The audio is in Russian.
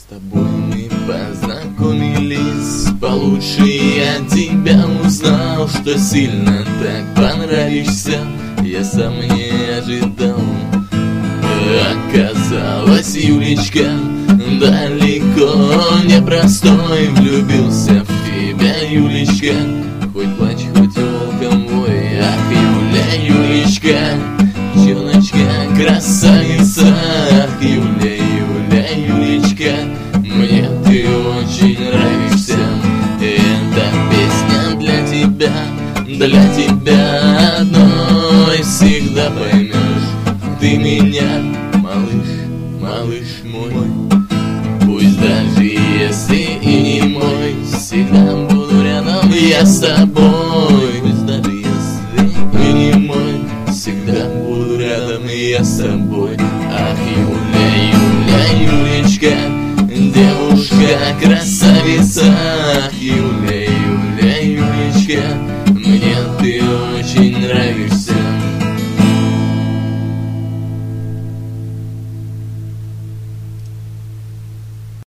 тобой мы познакомились получше, я тебя узнал, что сильно так понравишься. Я сам не ожидал. Оказалось, Юлечка, далеко не простой. Влюбился в тебя, Юлечка, хоть плачь, хоть волком вой. Ах, Юля, Юлечка, девочка, красавица. Ах, Юля, Юля, Юлечка, мне ты очень нравишься. Эта песня для тебя одной. Всегда поймешь ты меня, малыш, малыш мой. Пусть даже если и не мой, всегда буду рядом я с тобой. Пусть даже если и не мой, всегда буду рядом я с тобой. Ах, Юля, Юля, Юлечка, девушка, красавица. Ах, Юля,